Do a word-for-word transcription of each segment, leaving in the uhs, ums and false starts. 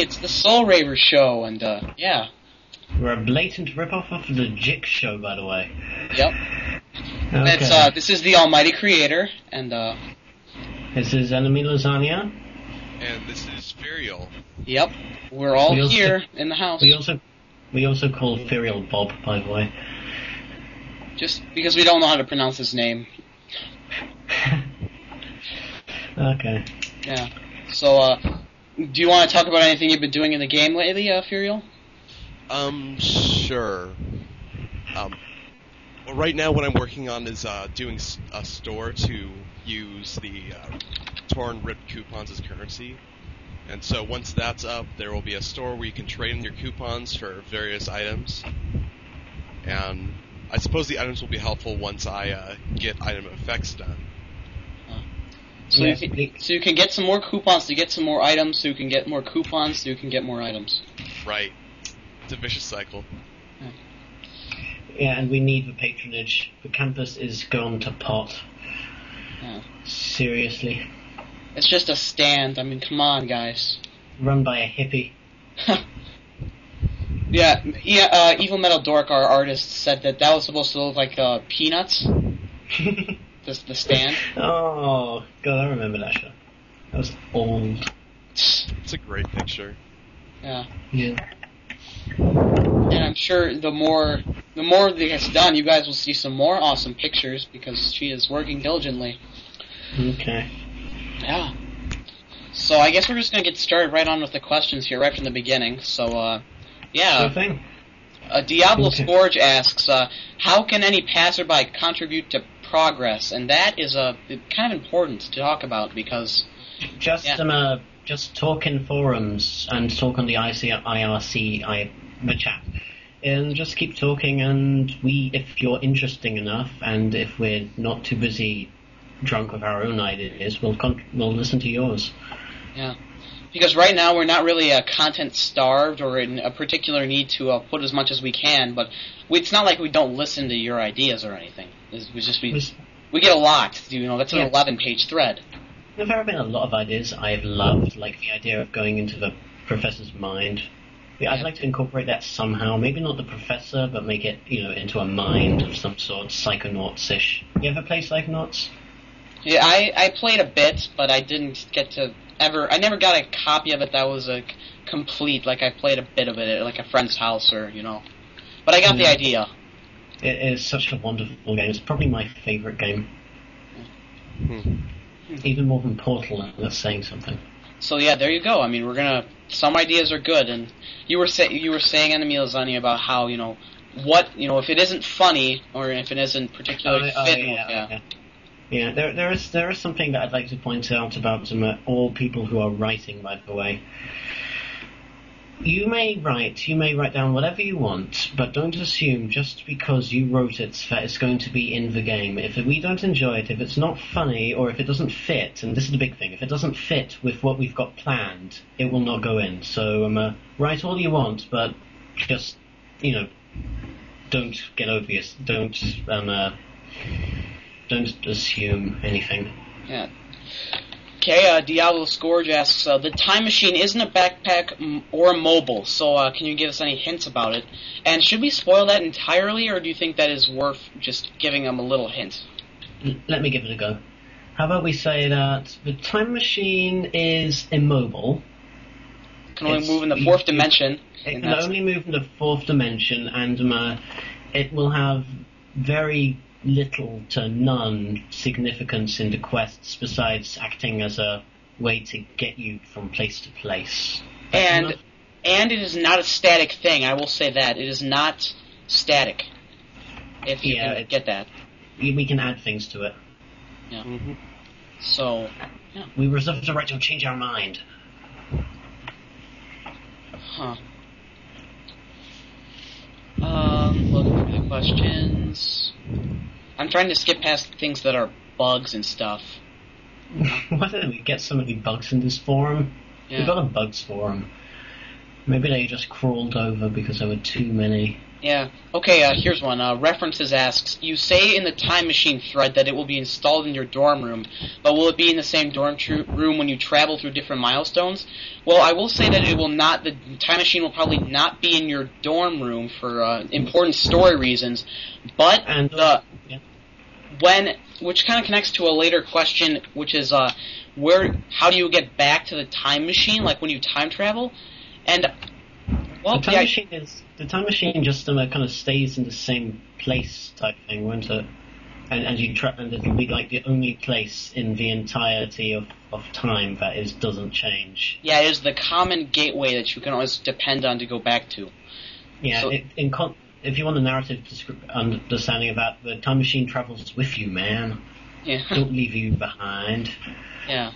it's the Soul Raver show, and, uh, yeah. We're a blatant rip-off of the Jix show, by the way. Yep. Okay. It's, uh, this is the Almighty Creator, and, uh... This is Enemy Lasagna. And this is Furiel. Yep. We're all we also, here in the house. We also we also call Furiel Bob, by the way. Just because we don't know how to pronounce his name. Okay. Yeah. So, uh, do you want to talk about anything you've been doing in the game lately, uh, Furiel? Um, sure. Um, well, right now what I'm working on is, uh, doing a store to use the, uh, torn ripped coupons as currency. And so once that's up, there will be a store where you can trade in your coupons for various items. And I suppose the items will be helpful once I, uh, get item effects done. So, yeah. you can, so you can get some more coupons to get some more items, so you can get more coupons, so you can get more items. Right. It's a vicious cycle. Yeah, yeah, and we need the patronage. The campus is gone to pot. Yeah. Seriously. It's just a stand. I mean, come on, guys. Run by a hippie. yeah, yeah. Uh, Evil Metal Dork, our artist, said that that was supposed to look like uh, Peanuts. the, the stand. Oh, God, I remember that show. That was old. It's a great picture. Yeah. Yeah. And I'm sure the more the more that gets done, you guys will see some more awesome pictures because she is working diligently. Okay. Yeah. So I guess we're just going to get started right on with the questions here, right from the beginning. So, uh, yeah. Sure thing. Uh, Diablo okay. Scourge asks, uh, how can any passerby contribute to progress? And that is uh, kind of important to talk about because... Just yeah. um, uh, just talk in forums and talk on the I C I R C, I, the chat. And just keep talking, and we, if you're interesting enough, and if we're not too busy drunk with our own ideas, we'll con- we'll listen to yours. Yeah, because right now we're not really uh, content starved or in a particular need to uh, put as much as we can, but we, it's not like we don't listen to your ideas or anything. It's, we just we, Was, we get a lot. You know, that's an yeah. eleven-page thread. There have been a lot of ideas I've loved, like the idea of going into the professor's mind. Yeah, I'd like to incorporate that somehow. Maybe not the professor, but make it, you know, into a mind of some sort, Psychonauts-ish. You ever play Psychonauts? Yeah, I, I played a bit, but I didn't get to ever... I never got a copy of it that was a complete, like I played a bit of it at like a friend's house or, you know. But I got yeah. the idea. It is such a wonderful game. It's probably my favorite game. Hmm. Even more than Portal, and that's saying something. So yeah, there you go. I mean, we're gonna... Some ideas are good, and you were say, you were saying, Enemy Lasagna, about how, you know, what, you know, if it isn't funny, or if it isn't particularly oh, fit, oh, yeah, yeah. yeah. Yeah, there, there is there is something that I'd like to point out about um, uh, all people who are writing, by the way. You may write, you may write down whatever you want, but don't assume just because you wrote it that it's going to be in the game. If we don't enjoy it, if it's not funny, or if it doesn't fit, and this is the big thing, if it doesn't fit with what we've got planned, it will not go in. So um, uh, write all you want, but just, you know, don't get obvious. Don't, um, uh, don't assume anything. Yeah. Okay, uh, Diablo Scourge asks, uh, the Time Machine isn't a backpack m- or a mobile, so uh, can you give us any hints about it? And should we spoil that entirely, or do you think that is worth just giving them a little hint? L- let me give it a go. How about we say that the Time Machine is immobile. It can only It's- move in the fourth it- dimension. It and can that's- only move in the fourth dimension, and um, uh, it will have very little to none significance in the quests besides acting as a way to get you from place to place. That's And enough. and it is not a static thing, I will say that. It is not static, if you Yeah, can it- get that. we can add things to it. Yeah. Mm-hmm. So, yeah. We reserve the right to change our mind. Huh. Um, looking through the questions. I'm trying to skip past things that are bugs and stuff. Why don't we get some of the bugs in this forum? Yeah. We've got a bugs forum. Maybe they just crawled over because there were too many. Yeah. Okay, uh, here's one. Uh, References asks, you say in the Time Machine thread that it will be installed in your dorm room, but will it be in the same dorm tr- room when you travel through different milestones? Well, I will say that it will not, the Time Machine will probably not be in your dorm room for uh, important story reasons, but And the, yeah. when, which kind of connects to a later question, which is, uh, where, how do you get back to the Time Machine, like when you time travel? And, well, the time yeah, machine is the time machine just um, kind of stays in the same place type thing, won't it? And and you tra- and it'll be like the only place in the entirety of, of time that is doesn't change. yeah, it is the common gateway that you can always depend on to go back to. Yeah, So- it, in con- if you want a narrative descri- understanding of that, the time machine travels with you, man. Yeah. Don't leave you behind. Yeah.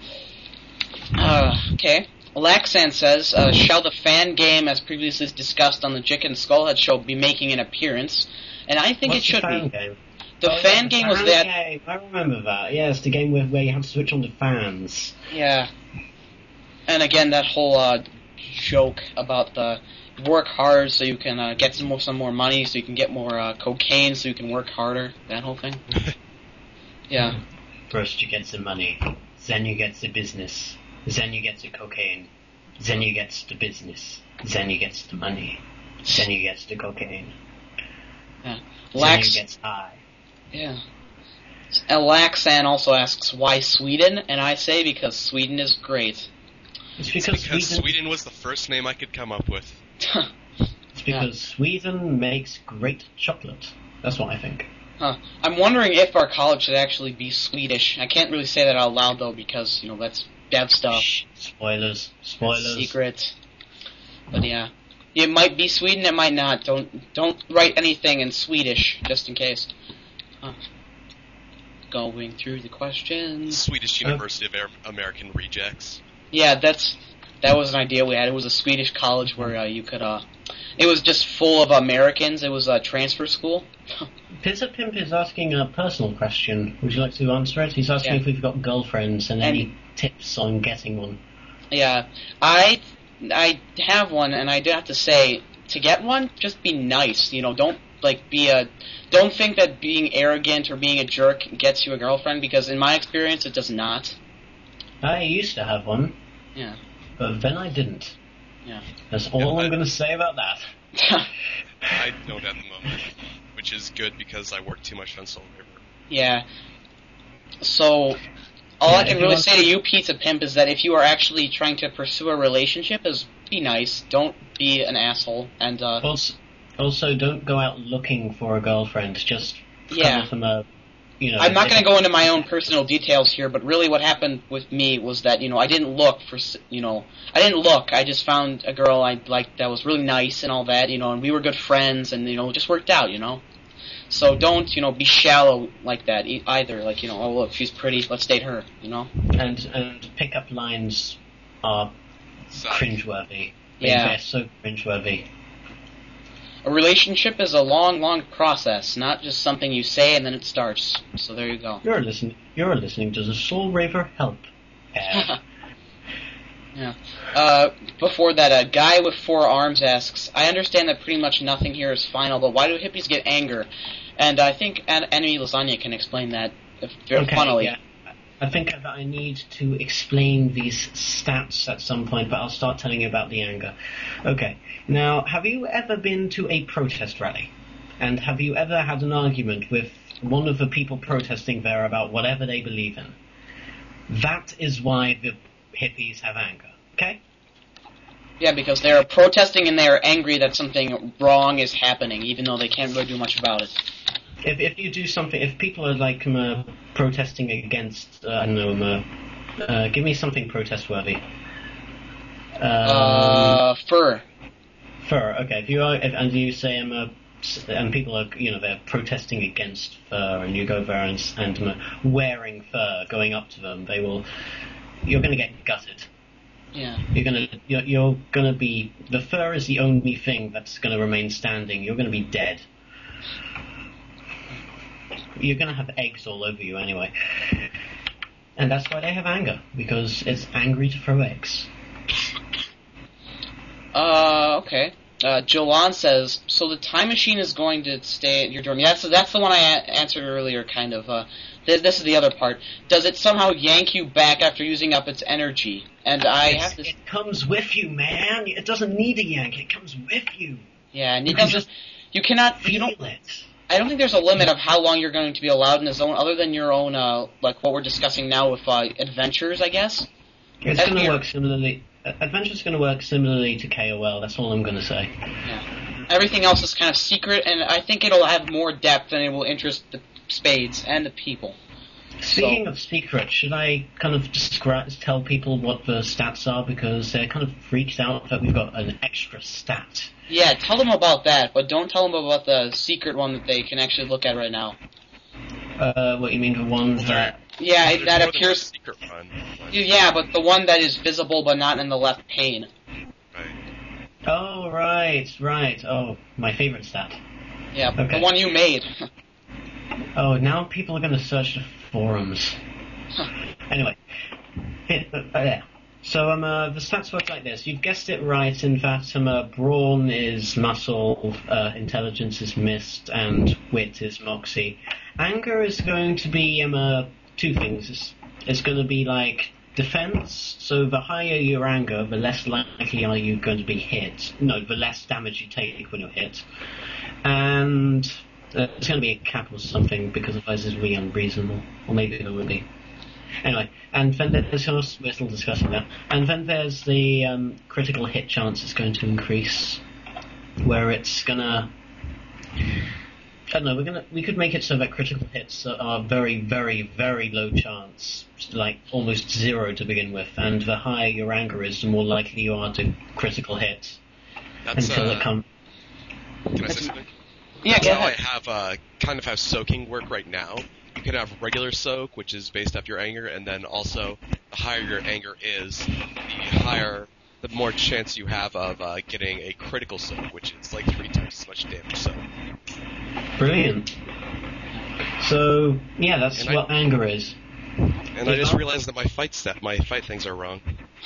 Uh, okay. Laxan says, uh, shall the fan game, as previously discussed on the Jick and Skullhead show, be making an appearance? And I think What's it should the fan be. game? The Oh, fan yeah, game the was fan that. game. I remember that. Yeah, it's the game where, where you have to switch on the fans. Yeah. And again, that whole uh, joke about the work hard so you can uh, get some more, some more money, so you can get more uh, cocaine, so you can work harder. That whole thing. Yeah. First you get the money, then you get the business, then you get the cocaine, then you get the business, then you get the money, then you get the cocaine, Yeah. then Lax. you get high. Yeah. And Laxan also asks, why Sweden? And I say because Sweden is great. It's It's because, because Sweden, Sweden was the first name I could come up with. it's because Sweden makes great chocolate. That's what I think. Huh. I'm wondering if our college should actually be Swedish. I can't really say that out loud, though, because, you know, that's bad stuff. Shh, spoilers, spoilers. Secret. But yeah. It might be Sweden, it might not. Don't don't write anything in Swedish, just in case. Huh. Going through the questions. Swedish University of Amer- American Rejects. Yeah, that's that was an idea we had. It was a Swedish college where uh, you could, uh... It was just full of Americans. It was a transfer school. Pizza Pimp is asking a personal question. Would you like to answer it? He's asking Yeah. if we've got girlfriends and, And- any tips on getting one. Yeah, I I have one, and I do have to say, to get one, just be nice. You know, don't like be a, don't think that being arrogant or being a jerk gets you a girlfriend, because in my experience, it does not. I used to have one, Yeah, but then I didn't. yeah. That's all Yeah, I'm but- going to say about that. I don't at the moment, which is good because I work too much on Soul River. Yeah. So, all Yeah, I if can you really want- say to you, Pizza Pimp, is that if you are actually trying to pursue a relationship, is be nice. Don't be an asshole. And uh, Also, also, don't go out looking for a girlfriend. Just Yeah. come from a, you know. I'm not if- going to go into my own personal details here, but really what happened with me was that, you know, I didn't look for, s- you know, I didn't look. I just found a girl I liked that was really nice and all that, you know, and we were good friends, and, you know, it just worked out, you know. So don't, you know, be shallow like that e- either. Like, you know, oh, look, she's pretty, let's date her, you know. And and pickup lines are So, cringeworthy. They- Yeah. They're so cringeworthy. A relationship is a long, long process, not just something you say and then it starts. So there you go. You're listening. You're listening to the Soul Raver Help ad. Yeah. Uh, before that, a guy with four arms asks, I understand that pretty much nothing here is final, but why do hippies get anger? And I think An- Enemy Lasagna can explain that if, very Okay, funnily. yeah. I think that I need to explain these stats at some point, but I'll start telling you about the anger. Okay. Now, have you ever been to a protest rally? And have you ever had an argument with one of the people protesting there about whatever they believe in? That is why the hippies have anger. Okay? Yeah, because they're protesting and they're angry that something wrong is happening, even though they can't really do much about it. If if you do something, if people are like um, uh, protesting against, uh, I don't know, um, uh, uh, give me something protest-worthy. Um, Uh, fur. Fur. Okay. If you are, if, and you say um, uh, s- and people are, you know, they're protesting against fur, and you go there and, s- and um, uh, wearing fur, going up to them, they will. You're going to get gutted. Yeah. You're gonna, you're, you're gonna be. The fur is the only thing that's going to remain standing. You're going to be dead. You're going to have eggs all over you anyway. And that's why they have anger, because it's angry to throw eggs. Uh, okay. Uh, Jolan says, so the time machine is going to stay at your dorm. Yeah, so that's the one I a- answered earlier, kind of. Uh, th- this is the other part. Does it somehow yank you back after using up its energy? And I It's, have to... It comes with you, man. It doesn't need a yank. It comes with you. Yeah, and it You can doesn't... just You cannot... You Feel don't... it. I don't think there's a limit of how long you're going to be allowed in the zone, other than your own, uh, like what we're discussing now with uh, adventures, I guess. It's That's going to weird. work similarly. uh, Adventure's going to work similarly to K O L. That's all I'm going to say. Yeah. Everything else is kind of secret, and I think it'll have more depth and it will interest the spades and the people. Speaking So- of secret, should I kind of describe, tell people what the stats are, because they're kind of freaked out that we've got an extra stat. Yeah, tell them about that, but don't tell them about the secret one that they can actually look at right now. Uh, what you mean, the one that... Yeah, There's it, that more than one appears... secret one. Yeah, but the one that is visible but not in the left pane. Right. Oh, right, right. Oh, my favorite stat. Yeah, Okay. the one you made. Oh, now people are going to search the forums. Anyway. It, uh, yeah. So um, uh, the stats work like this. You've guessed it right in that um, uh, brawn is muscle, uh, intelligence is mist, and wit is moxie. Anger is going to be um, uh, two things. It's, it's going to be like defense, so the higher your anger, the less likely are you going to be hit. No, the less damage you take when you're hit. And uh, it's going to be a cap or something, because otherwise it's really unreasonable. Or maybe it would be. Anyway, and then there's, we're still discussing that. And then there's the um, critical hit chance is going to increase, where it's gonna... I don't know, we're gonna, we could make it so that critical hits are very, very, very low chance, like almost zero to begin with, and the higher your anger is, the more likely you are to critical hit That's, until uh, it comes... Can I say something? Yeah, That's go how I ahead. have, uh, kind of how soaking work right now. You can have regular soak, which is based off your anger, and then also, the higher your anger is, the higher, the more chance you have of uh, getting a critical soak, which is like three times as much damage. So, Brilliant. So, yeah, that's And I- what anger is. and I just realized that my fight step, my fight things are wrong.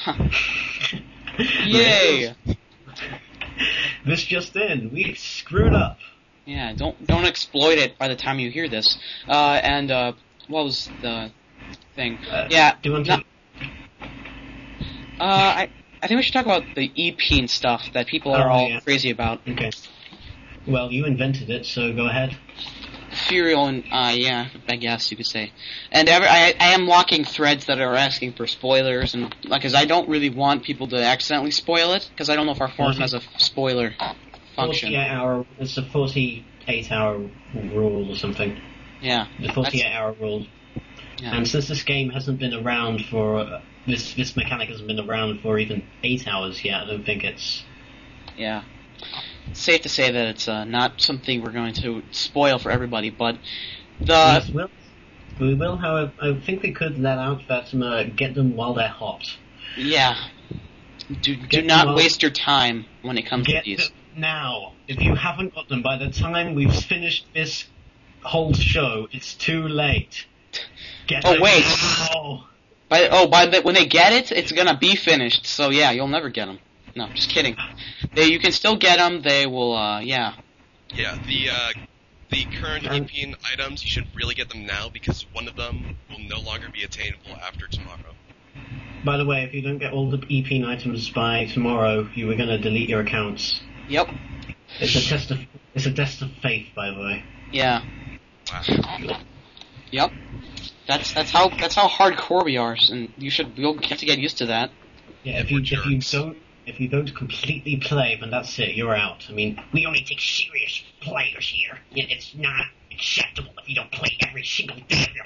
Yay! This just in, we screwed up. Yeah, don't don't exploit it by the time you hear this. Uh, and uh, what was the thing? Uh, yeah, Do you want no- to... uh, I I think we should talk about the E-Peen stuff that people are Oh, all yeah. crazy about. Okay. Well, you invented it, so go ahead. Furial and uh, yeah, I guess you could say. And every, I I am locking threads that are asking for spoilers, and like, cause I don't really want people to accidentally spoil it, because I don't know if our forum has a spoiler function. forty-eight hour, it's a forty-eight hour rule or something. Yeah. The forty-eight hour rule. Yeah. And since this game hasn't been around for, uh, this this mechanic hasn't been around for even eight hours yet, I don't think it's... Yeah. It's safe to say that it's uh, not something we're going to spoil for everybody, but the... we will, we will, however, I think we could let out that, um, uh, get them while they're hot. Yeah. Do, do Get not them waste your time when it comes Get to these. them now. If you haven't got them, by the time we've finished this whole show, it's too late. Get Oh, them wait. now. By, oh, by the, when they get it, it's gonna be finished, so yeah, you'll never get them. No, just kidding. They, you can still get them, they will, uh, yeah. Yeah, the uh, the current Um, E P N items, you should really get them now because one of them will no longer be attainable after tomorrow. By the way, if you don't get all the E P N items by tomorrow, you were going to delete your accounts. Yep. It's a test of it's a test of faith, by the way. Yeah. Wow. Yep. That's that's how that's how hardcore we are, and you should you'll have to get used to that. Yeah, if you We're if you jerks. don't if you don't completely play, then that's it. You're out. I mean, we only take serious players here. Yeah, it's not acceptable if you don't play every single day of your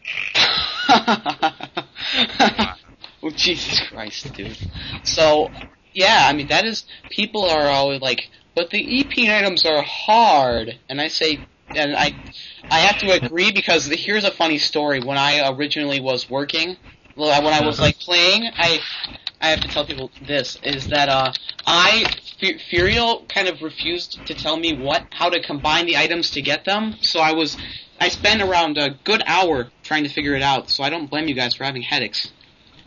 life. Oh, Jesus Christ, dude. So, yeah, I mean, that is, people are always like, but the E P items are hard, and I say, and I, I have to agree because the, here's a funny story. When I originally was working, well, when I was like playing, I, I have to tell people this, is that, uh, I, F- Furial kind of refused to tell me what, how to combine the items to get them, so I was, I spent around a good hour trying to figure it out, so I don't blame you guys for having headaches.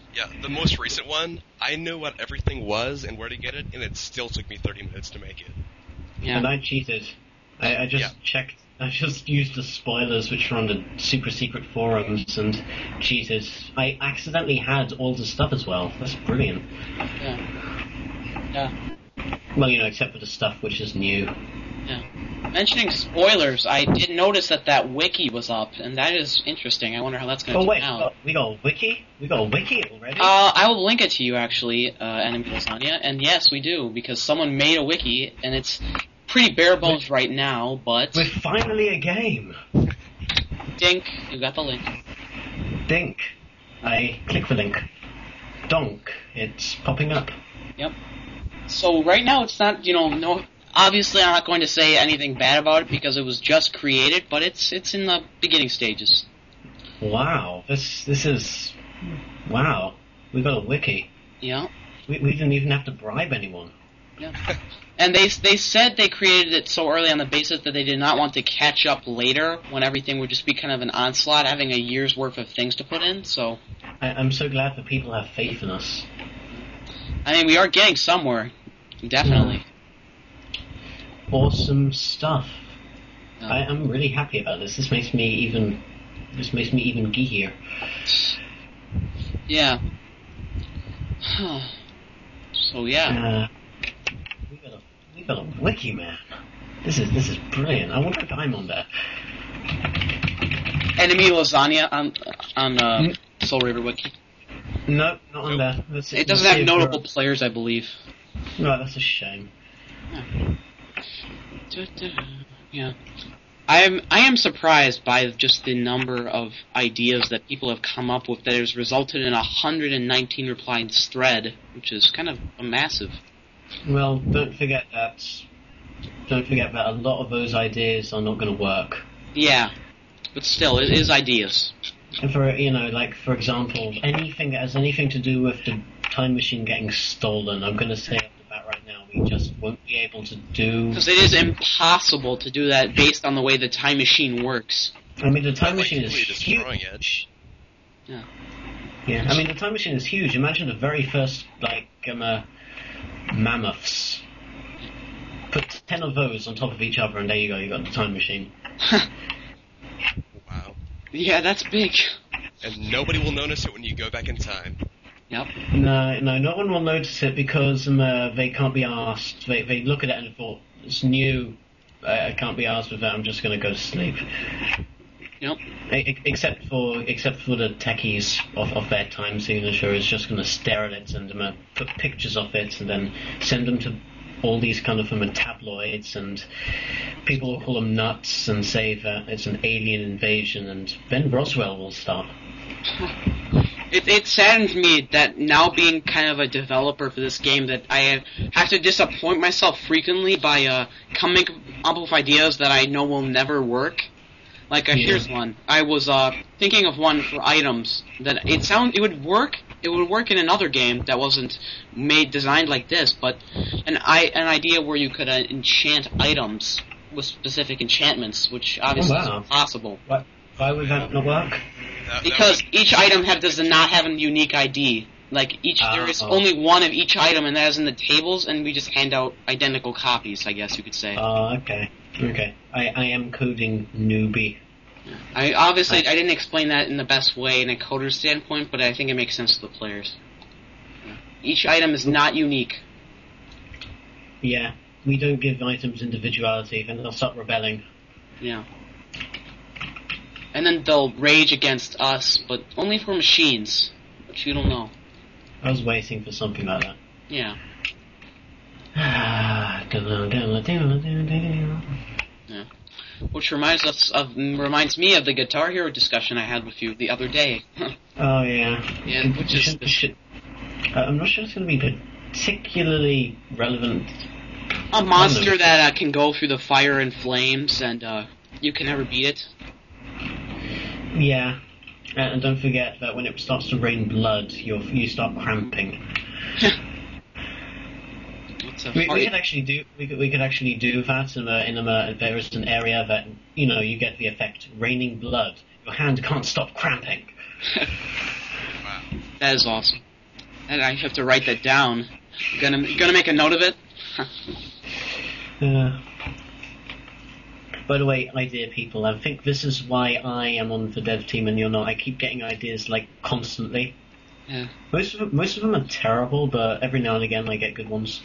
Yeah, the most recent one, I knew what everything was and where to get it, and it still took me thirty minutes to make it. Yeah. And I cheated. I, I just Yeah. checked. I just used the spoilers, which were on the super secret forums, and cheated. I accidentally had all the stuff as well. That's brilliant. Yeah. Yeah. Well, you know, except for the stuff which is new. Yeah. Mentioning spoilers, I did notice that that wiki was up, and that is interesting. I wonder how that's going to Oh turn wait, we out. got, we got a wiki? We got a wiki already? Uh, I will link it to you, actually, uh, Enemy Lasagna, and yes, we do, because someone made a wiki, and it's pretty bare bones right now, but... We're finally a game! Dink, you got the link. Dink. I click the link. Donk. It's popping up. Yep. So right now it's not, you know, no... Obviously, I'm not going to say anything bad about it because it was just created, but it's it's in the beginning stages. Wow, this this is... Wow. We got a wiki. Yeah. We, we didn't even have to bribe anyone. Yeah. And they they said they created it so early on the basis that they did not want to catch up later when everything would just be kind of an onslaught, having a year's worth of things to put in. So, I, I'm so glad that people have faith in us. I mean, we are getting somewhere, definitely. Awesome stuff. Yeah. I, I'm really happy about this. This makes me even... This makes me even geekier. Yeah. So yeah. Uh, we got a we got a wiki, man. This is this is brilliant. I wonder if I'm on there. Enemy Lasagna on on uh, Mm. Soul River Wiki. No, not on Nope. there. Let's, It doesn't let's have see if notable we're- players, I believe. No, that's a shame. Yeah. I am I am surprised by just the number of ideas that people have come up with that has resulted in a one hundred nineteen replies thread, which is kind of a massive. Well, don't forget that. Don't forget that a lot of those ideas are not going to work. Yeah. But still, it is ideas. And for you know, like for example, anything that has anything to do with the time machine getting stolen, I'm going to say off the bat right now, we just won't be able to do. Because it is impossible to do that based on the way the time machine works. I mean, the time Not like machine is completely destroying huge. it. Yeah. Yeah, I mean, the time machine is huge. Imagine the very first, like, um, uh, mammoths. Put ten of those on top of each other, and there you go, you got the time machine. Wow. Yeah, that's big. And nobody will notice it when you go back in time. Yep. No, no, no one will notice it because um, uh, they can't be asked. They they look at it and thought, it's new, I, I can't be asked with that, I'm just going to go to sleep. Yep. E- except for except for the techies of, of their time signature is just going to stare at it and um, put pictures of it and then send them to all these kind of um, tabloids, and people will call them nuts and say that it's an alien invasion, and then Roswell will start. It, it saddens me that now being kind of a developer for this game that I have to disappoint myself frequently by uh, coming up with ideas that I know will never work. Like, uh, Yeah. here's one. I was uh, thinking of one for items that it sound it would work. It would work in another game that wasn't made designed like this, but an I an idea where you could uh, enchant items with specific enchantments, which obviously Oh, wow. is impossible. Why, why would that not work? That, Because that each item have, does not have a unique I D. Like, each Ah, there is oh. only one of each item, and that is in the tables, and we just hand out identical copies, I guess you could say. Oh, okay. Okay. I, I am coding newbie. I Obviously, I didn't explain that in the best way in a coder's standpoint, but I think it makes sense to the players. Each item is not unique. Yeah. We don't give items individuality, then they'll start rebelling. Yeah. And then they'll rage against us, but only for machines, which you don't know. I was waiting for something like that. Yeah. Ah, Yeah. Which reminds us of reminds me of the Guitar Hero discussion I had with you the other day. Oh yeah. Yeah, which is Should- should- uh, I'm not sure it's going to be particularly relevant. A monster that uh, can go through the fire and flames, and uh, you can never beat it. Yeah, and, and don't forget that when it starts to rain blood, you you start cramping. It's a We, hard- we could actually do we could, we could actually do that in a, in a there is an area that you know you get the effect raining blood. Your hand can't stop cramping. wow. That is awesome. And I have to write that down. You gonna you gonna make a note of it? Uh, by the way, idea people, I think this is why I am on the dev team and you're not. I keep getting ideas, like, constantly. Yeah. Most of them, most of them are terrible, but every now and again I get good ones.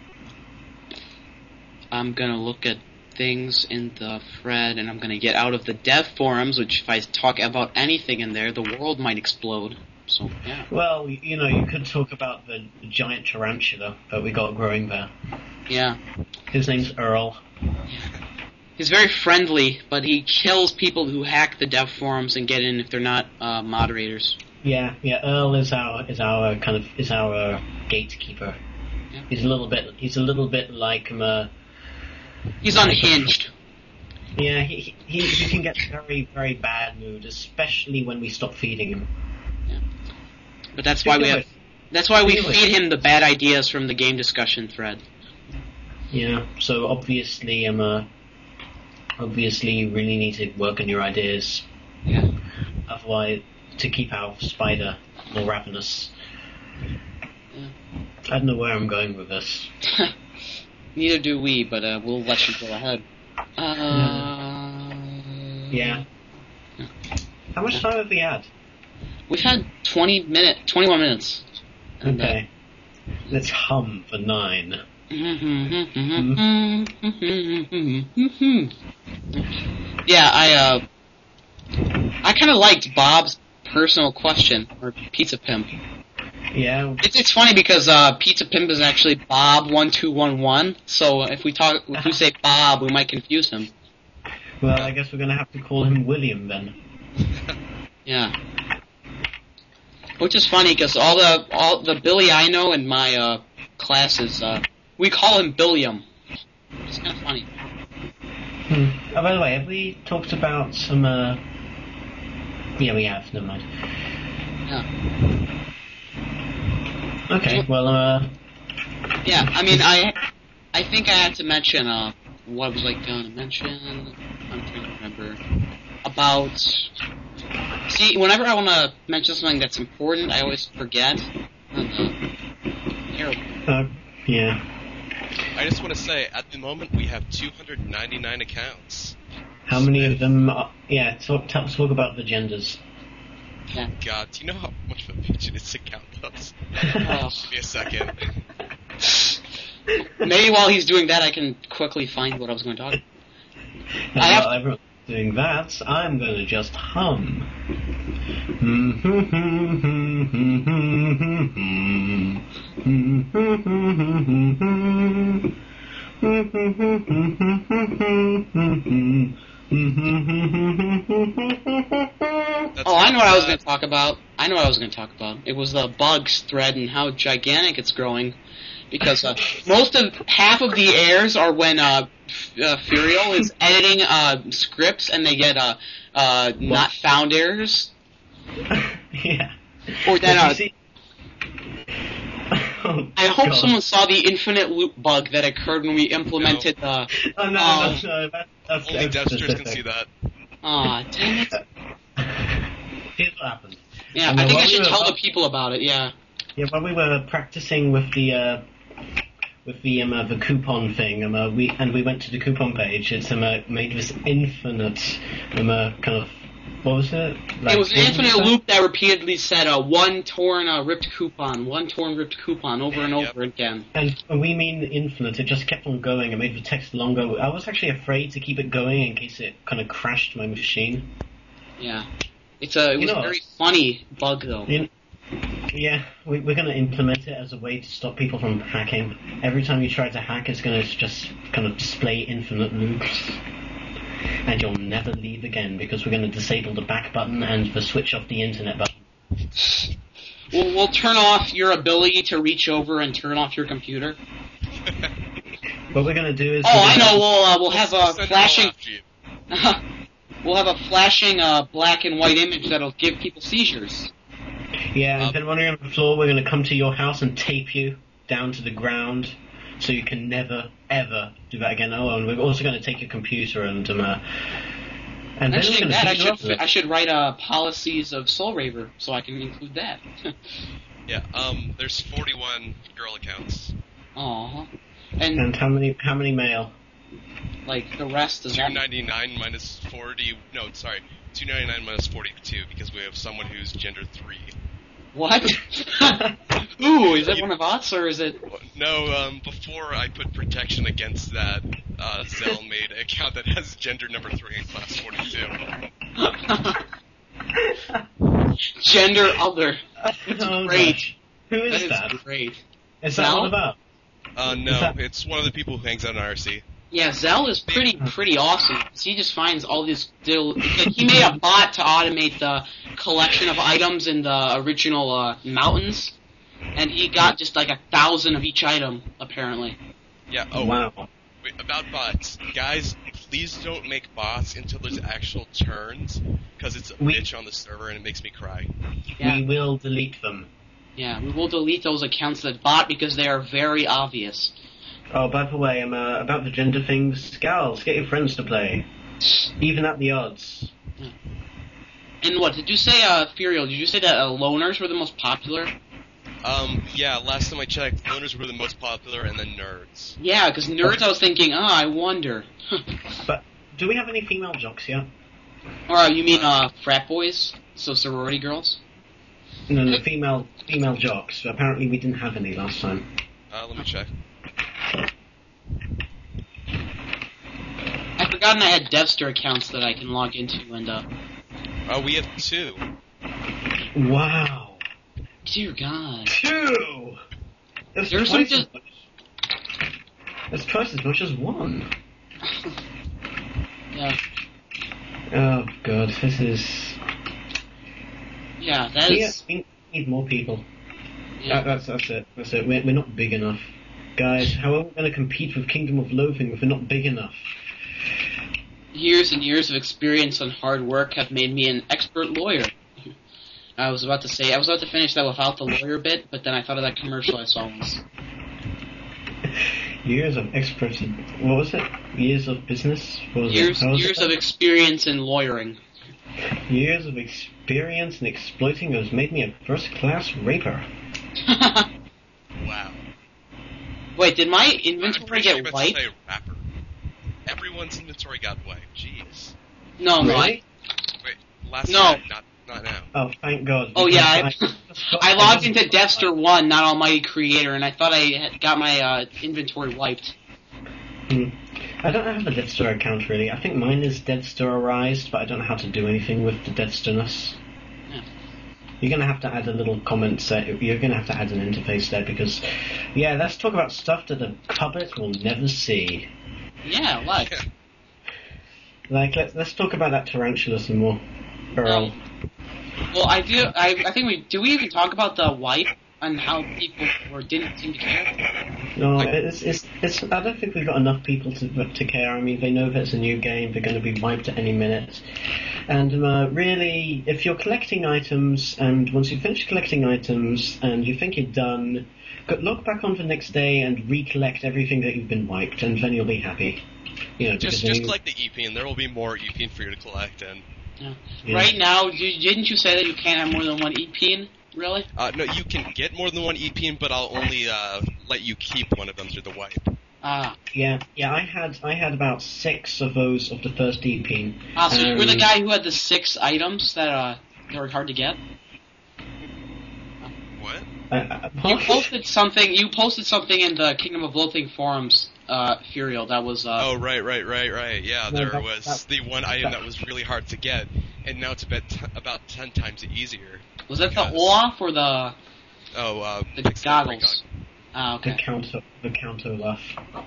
I'm gonna look at things in the thread, and I'm gonna get out of the dev forums, which if I talk about anything in there, the world might explode. So, yeah. Well, you know, you could talk about the giant tarantula that we got growing there. Yeah. His name's Earl. He's very friendly, but he kills people who hack the dev forums and get in if they're not uh, moderators. Yeah, yeah. Earl is our is our kind of is our gatekeeper. Yeah. He's a little bit he's a little bit like um, uh, He's unhinged. Yeah, he, he he can get very very bad mood, especially when we stop feeding him. Yeah. But that's why we have. That's why we feed him the bad ideas from the game discussion thread. Yeah. So obviously, um, uh, obviously, you really need to work on your ideas. Yeah. Otherwise, to keep our spider more ravenous. Yeah. I don't know where I'm going with this. Neither do we, but uh, we'll let you go ahead. Uh, yeah. yeah. How much time have we had? We've had twenty minute, twenty-one minutes. And, okay. Uh, Let's hum for nine. Yeah, I uh, I kind of liked Bob's personal question or Pizza Pimp. Yeah. It's it's funny because uh, Pizza Pimp is actually Bob one two one one. So if we talk, if we say Bob, we might confuse him. Well, I guess we're gonna have to call him William then. Yeah. Which is funny because all the all the Billy I know in my uh, classes, uh, we call him Billiam. It's kind of funny. Hmm. Oh, by the way, have we talked about some? Uh... Yeah, we have. Never mind. Yeah. Okay. Well, uh. Yeah, I mean, I, I think I had to mention uh, what was I going to mention? I'm trying to remember about. See, whenever I want to mention something that's important, I always forget. Uh, uh, yeah. I just want to say, at the moment, we have two hundred ninety-nine accounts. How many of them are... Yeah, talk, talk, talk about the genders. Yeah. God, do you know how much of a bitch this account does? Oh. Give me a second. Maybe while he's doing that, I can quickly find what I was going to talk about. And I have while everyone's doing that, I'm going to just hum. Oh, I know what I was going to talk about. I know what I was going to talk about. It was the bugs thread and how gigantic it's growing. Because uh, most of, half of the errors are when uh, uh, Furial is editing uh, scripts and they get uh, uh, not found errors. Yeah. Or then, uh, oh, I hope God. someone saw the infinite loop bug that occurred when we implemented the... Uh, oh, no, uh, no, no, that, that's Only that's devsters specific. can see that. Aw, dang it. Here's what happened. Yeah, And I think while I we should were- tell the people about it, yeah. Yeah, when we were practicing with the uh, with the um, uh, the coupon thing, um, uh, we and we went to the coupon page. It's um, uh, made this infinite um, uh, kind of what was it? Like, It was an what infinite it say? loop that repeatedly said uh, one torn uh, ripped coupon, one torn ripped coupon over and over again. And when we mean infinite, it just kept on going. It made the text longer. I was actually afraid to keep it going in case it kind of crashed my machine. Yeah. It's a, it You was a know- very funny bug, though. You Yeah, we, we're going to implement it as a way to stop people from hacking. Every time you try to hack, it's going to just kind of display infinite loops. And you'll never leave again because we're going to disable the back button and the switch off the internet button. We'll, we'll turn off your ability to reach over and turn off your computer. What we're going to do is... Oh, we're I gonna- know, we'll, uh, we'll have a Send it all flashing... after you. we'll have a flashing uh, black and white image that'll give people seizures. Yeah, Um, and then when you're on the floor, we're going to come to your house and tape you down to the ground so you can never, ever do that again. Oh, and we're also going to take your computer and um, uh, And then we're Actually, gonna that I beat you up should with I it. should write uh, policies of Soul Raver so I can include that. Yeah, um, there's forty-one girl accounts. Aw. And And how many how many male? like the rest is two ninety-nine minus forty. No, sorry, two ninety-nine minus forty-two because we have someone who's gender three. What? Ooh, is that one of us or is it? No, um, before I put protection against that, uh, Zell made an account that has gender number three in class forty-two. Gender other. It's Oh, great. gosh. Who is That is that? great. Is that Zell? all about? Uh, Is no, that- it's one of the people who hangs out in I R C. Yeah, Zell is pretty pretty awesome. 'Cause he just finds all this. Dill- he made a bot to automate the collection of items in the original uh, mountains, and he got just like a thousand of each item apparently. Yeah, oh, Wow. wait, about bots. Guys, please don't make bots until there's actual turns, because it's a We- bitch on the server and it makes me cry. Yeah, We will delete them. yeah. We will delete those accounts that bot because they are very obvious. Oh, by the way, I'm uh, about the gender things. Gals, get your friends to play. Even at the odds. And what did you say, uh, Furiel? Did you say that uh, loners were the most popular? Um, yeah, last time I checked, loners were the most popular and then nerds. Yeah, because nerds. I was thinking, oh, I wonder. But do we have any female jocks yet? Or uh, you mean uh, frat boys? So sorority girls? No, no, female female jocks. Apparently we didn't have any last time. Uh, let me check. I've forgotten I had Devster accounts that I can log into, and uh, Oh, we have two. Wow. dear God. Two! That's There's twice some as much. That's twice as much as one. Yeah, Oh god, this is... yeah, that Yeah, is. we need more people. Yeah. That, that's, that's it. That's it. We're, we're not big enough. Guys, how are we going to compete with Kingdom of Loathing if we're not big enough? Years and years of experience and hard work have made me an expert lawyer. I was about to say, I was about to finish that without the lawyer bit, but then I thought of that commercial I saw once. Years of expert... What was it? Years of business? What was Years, it? How was years it? of experience in lawyering. Years of experience in exploiting has made me a first-class raper. Wow. Wait, did my I'm inventory pretty sure you're get about to wiped? say rapper. Everyone's inventory got wiped. Jeez. No, no, I, Really? Wait, last No. time, not not now. Oh, thank God. Oh yeah, I, because I logged into Devster one, not Almighty Creator, and I thought I had got my uh, inventory wiped. Hmm. I don't have a Deathstar account really. I think mine is Deathstarized, but I don't know how to do anything with the Deathstarness. Yeah. You're gonna have to add a little comment set. You're gonna have to add an interface there because, yeah, let's talk about stuff that the public will never see. Yeah, what? Like, let's let's talk about that tarantula some more, Earl. Well, I do. I, I think we do. We even talk about the wipe and how people or didn't seem to care. No, it's, it's it's. I don't think we've got enough people to to care. I mean, they know that it's a new game. They're going to be wiped at any minute. And uh, really, if you're collecting items, and once you finish collecting items, and you think you're done, go, log back on the next day and recollect everything that you've been wiped, and then you'll be happy. You know, Just because then just you- collect the E P, and there will be more E P for you to collect. And Yeah. Yeah. Right now, you, didn't you say that you can't have more than one E P in? Really? uh, no, you can get more than one E P, but I'll only uh, let you keep one of them through the wipe. Ah. Yeah, yeah. I had I had about six of those of the first E P. Ah, so you were the Um, guy who had the six items that uh that were hard to get. What? Uh, uh, You posted something. You posted something in the Kingdom of Loathing forums, uh, Furiel. That was uh. Oh, right, right, right, right. Yeah, No, there that- was that- the one item that- that was really hard to get, and now it's about t- about ten times easier. Was that the because- Olaf or the Oh, uh, the Pixel goggles? Ah, the okay. counter the counter laugh.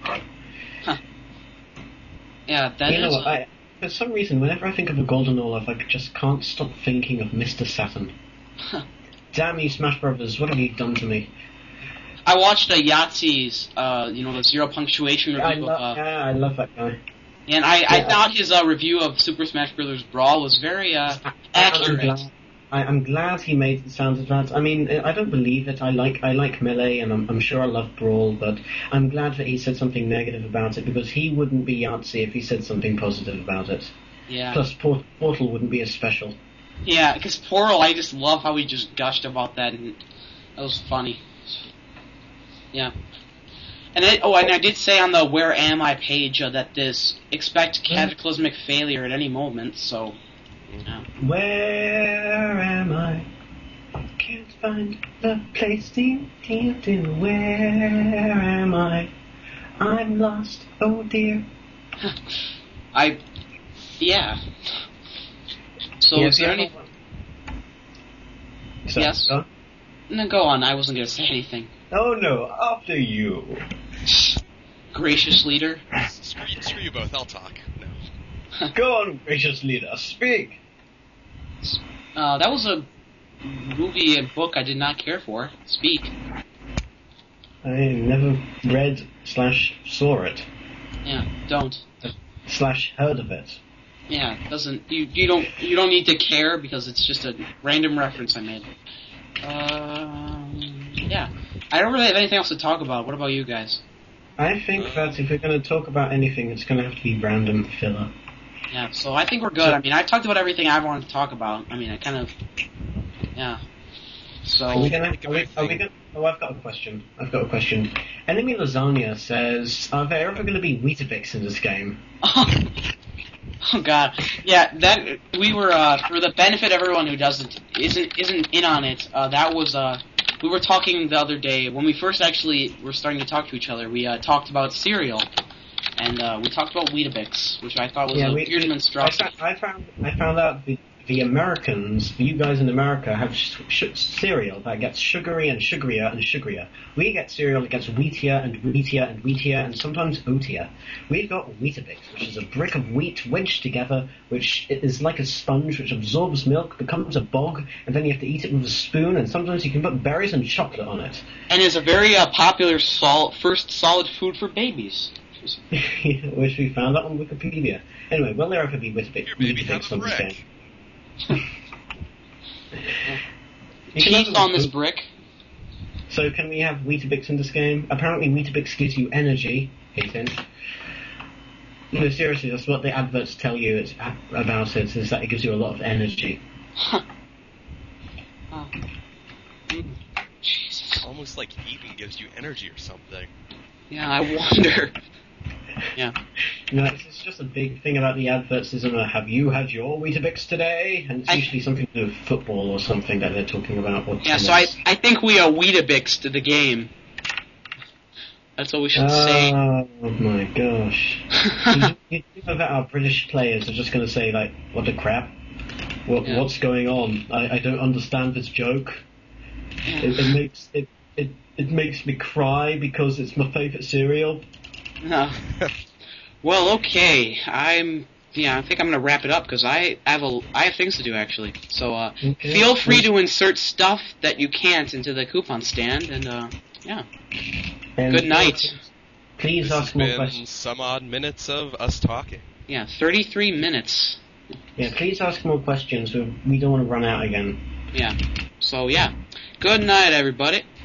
Yeah, that You know is. what? uh, I, for some reason, whenever I think of a golden Olaf, I just can't stop thinking of Mister Saturn. Damn you, Smash Brothers! What have you done to me? I watched uh, Yahtzee's, uh, you know, the zero punctuation review I of, love, uh, yeah, I love that guy. and I, I Yeah. thought his uh, review of Super Smash Bros. Brawl was very uh, I- I'm accurate. glad, I, I'm glad he made it sound as that. I mean, I don't believe it. I like I like Melee, and I'm, I'm sure I love Brawl, but I'm glad that he said something negative about it because he wouldn't be Yahtzee if he said something positive about it. Yeah. Plus, Port- Portal wouldn't be as special. Yeah, because Portal, I just love how he just gushed about that, and that was funny. Yeah. And I, oh, and I did say on the Where Am I page uh, that this expect cataclysmic failure at any moment, so... Yeah. Where am I? Can't find the place. Ding, ding, ding. Where am I? I'm lost. Oh dear. I, yeah. So Yeah, is there any? So, Yes. go on. No, go on. I wasn't going to say anything. Oh no, after you. Gracious leader. Screw you, screw you both. I'll talk. No. Go on, gracious leader, speak. Uh, that was a movie and book I did not care for. Speak. I never read slash saw it Yeah, don't. slash heard of it. Yeah, doesn't you? You don't. You don't need to care because it's just a random reference I made. Um, yeah, I don't really have anything else to talk about. What about you guys? I think that if we're going to talk about anything, it's going to have to be random filler. Yeah, so I think we're good. I mean, I've talked about everything I wanted to talk about. I mean, I kind of, yeah. So Are we gonna? Are we, are we gonna? Oh, I've got a question. I've got a question. Enemy Lasagna says, "Are there ever going to be Weetabix in this game?" Oh God, yeah. That we were uh, for the benefit of everyone who doesn't isn't isn't in on it. Uh, that was uh, we were talking the other day when we first actually were starting to talk to each other. We uh, talked about cereal, and uh, we talked about Weetabix, which I thought was Yeah, a we- weird we- monstrosity. I, found, I found I found out the, the Americans, you guys in America, have sh- sh- cereal that gets sugary and sugarier and sugarier. We get cereal that gets wheatier and wheatier and wheatier and sometimes oatier. We've got Weetabix, which is a brick of wheat wedged together, which is like a sponge which absorbs milk, becomes a bog, and then you have to eat it with a spoon, and sometimes you can put berries and chocolate on it. And is a very uh, popular sol- first solid food for babies. Which we found out on Wikipedia. Anyway, will there ever be Weetabix, Here, baby, Weetabix have a on this brick. game? You can Teeth have on a- this brick. So can we have Weetabix in this game? Apparently Weetabix gives you energy, hint hint. No, seriously, that's what the adverts tell you it's a- about it, is that it gives you a lot of energy. Huh. Oh. Mm. Jesus. Almost like eating gives you energy or something. Yeah, I wonder. Yeah. You know, it's, it's just a big thing about the adverts, isn't it? Have you had your Weetabix today? And it's I- usually something to do with football or something that they're talking about. Or Yeah, so I tennis. I think we are Weetabix to the game. That's what we should say. Oh my gosh. you, you know that our British players are just going to say, like, what the crap? What, Yeah. What's going on? I, I don't understand this joke. It, it makes it, it it makes me cry because it's my favourite cereal. No. Well, okay. I'm. Yeah, I think I'm gonna wrap it up because I have a I have things to do actually. So uh, Okay. feel free to insert stuff that you can't into the coupon stand, and uh, yeah. And Good night. Please This ask has more been questions. some odd minutes of us talking. Yeah, thirty-three minutes. Yeah, please ask more questions. We we don't want to run out again. Yeah. So yeah. Good night, everybody.